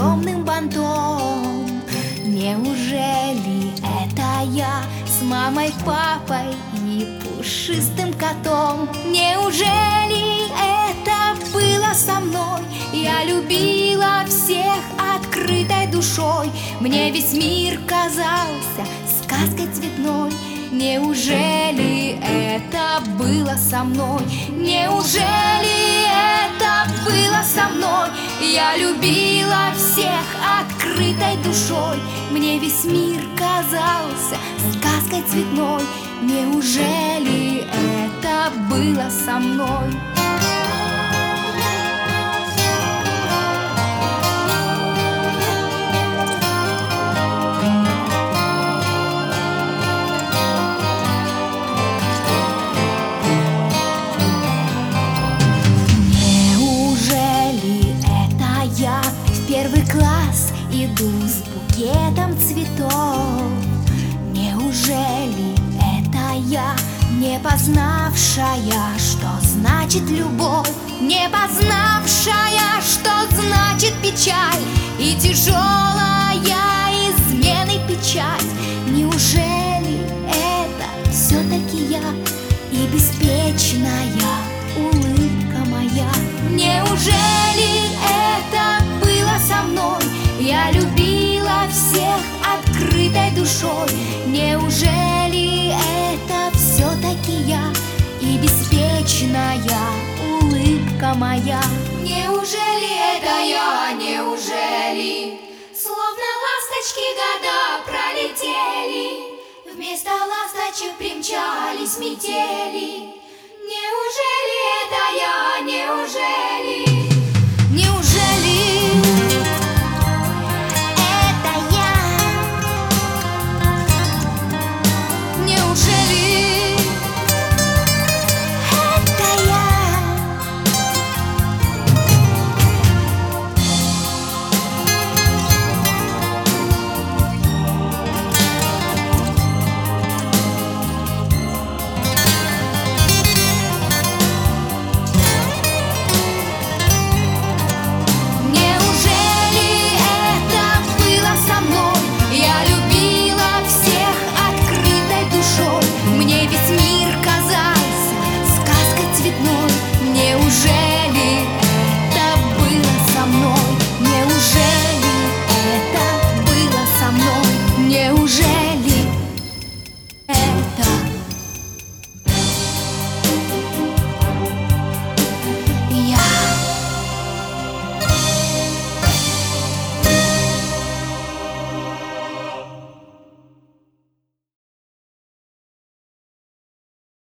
огромным бантом. Неужели это я с мамой, папой и пушистым котом? Неужели это было со мной? Я любила всех открытой душой. Мне весь мир казался сказкой цветной. Неужели это было со мной? Неужели это было со мной? Я любила всех открытой душой. Мне весь мир казался сказкой цветной. Неужели это было со мной? Первый класс иду с букетом цветов. Неужели это я, не познавшая, что значит любовь, не познавшая, что значит печаль и тяжелая измены печать? Неужели это все-таки я и беспечная улыбка моя? Неужели это было со мной? Я любила всех открытой душой. Неужели это все-таки я и беспечная улыбка моя? Неужели это я? Неужели? Словно ласточки года пролетели, вместо ласточек примчались метели. Неужели это я? Неужели?